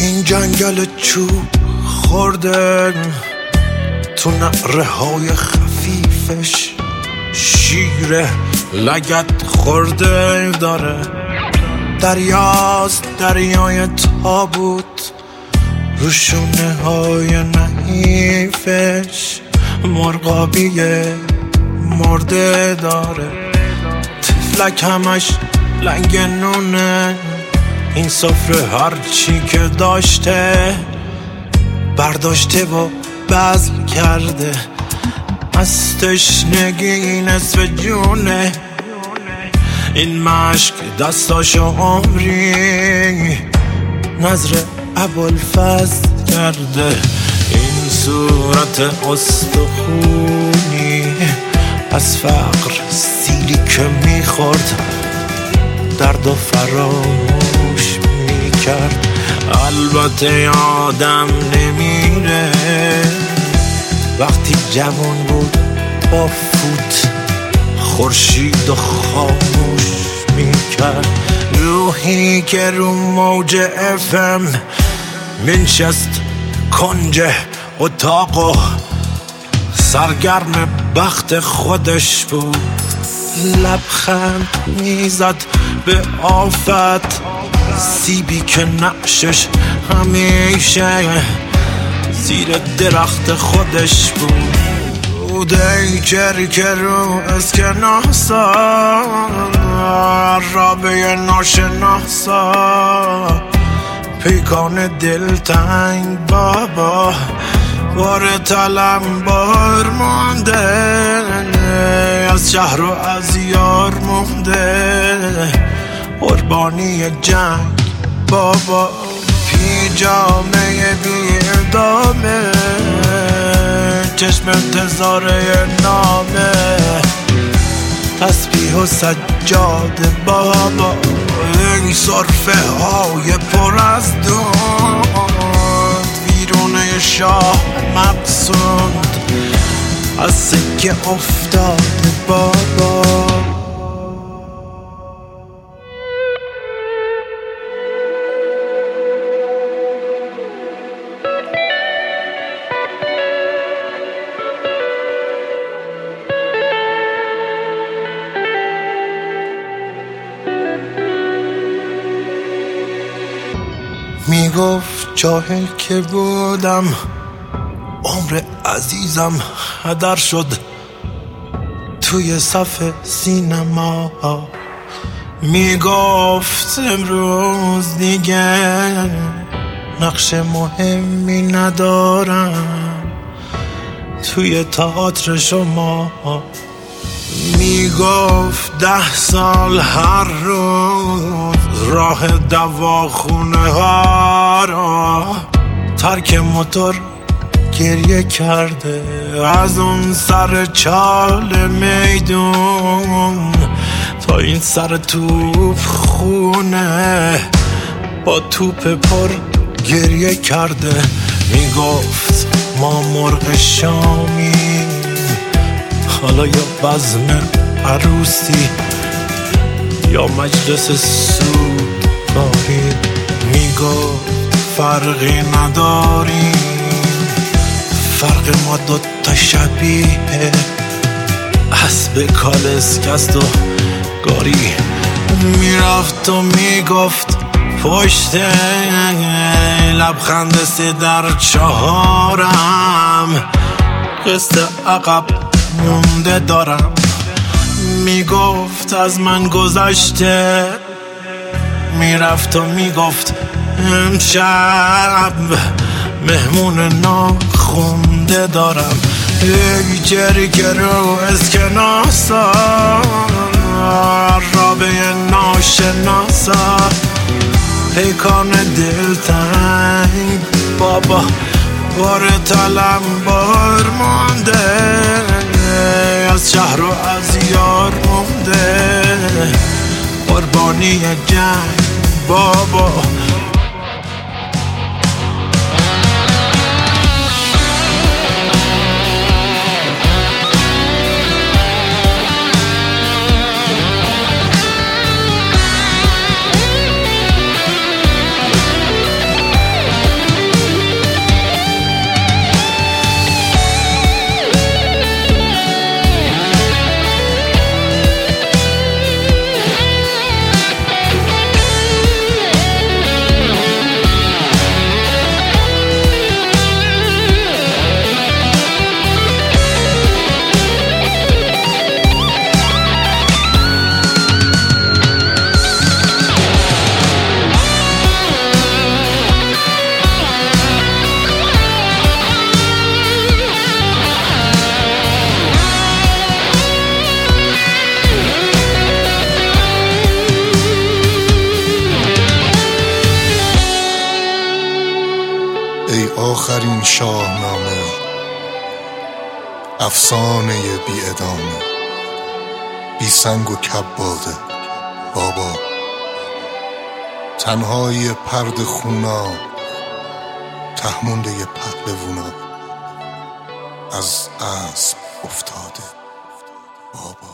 این جنگل چوب خورده تو نعره های خفیفش شیر لگد خورده داره. دریاست دریای تابوت رو شونه های نحیفش مرغابی مرده داره. تفلک همش لنگ نونه این سفره هرچی که داشته برداشته و بذل کرده. از تشنگی نصف جونه این مشک دستاشو عمری نظر ابوالفضل کرده. این صورت استخونی از فقر سیلی که میخورد درد و فراموش میکرد. البته آدم نمیره وقتی جوان بود با فوت خورشید و خاموش میکرد. روحی که رو موج FM منشست کنج اتاق و سرگرم بخت خودش بود. لبخند میزد به آفت سیبی که نقشش همیشه زیر درخت خودش بود. ای چرک رو اسکناسا رابه ناشناسا پیکان دلتنگ بابا بار تلمبار مونده از شهر و از یار مونده قربانی جنگ بابا پیجامه بیردامه چشم انتظاره نامه تسبیح و سجاده بابا این صرفه های پر از دود ویرونه شاه مبسوند از سکه افتاده بابا. میگفت جاهل که بودم عمر عزیزم هدر شد توی صف سینما. میگفت امروز دیگه نقش مهمی ندارم توی تئاتر شما. میگفت 10 سال هر روز راه دواخونه ها را ترک موتور گریه کرده از اون سر چال میدون تا این سر توپ خونه با توپ پر گریه کرده. میگفت ما مرغ شامی حالا یا بزم عروسی یا مجلس سوگواری. میگفت فرقی نداریم فرق ما دوتا شبیه اسب کالسکست و گاری. میرفت و میگفت پشت لبخند 3 در 4م قسط عقب مونده دارم. میگفت از من گذشته میرفت و میگفت امشب مهمون ناخونده دارم. ای چرک رو اسکناسا رابه ناشناسا پیکان دلتنگ بابا بار تلمبار مونده از شهر و از یار مونده قربانی جنگ بابا. این شاهنامه افسانه بی ادامه، بی سنگ و کباده بابا، تنهای پرد خونا، تهمونده پهلوونا، از اسب افتاده بابا.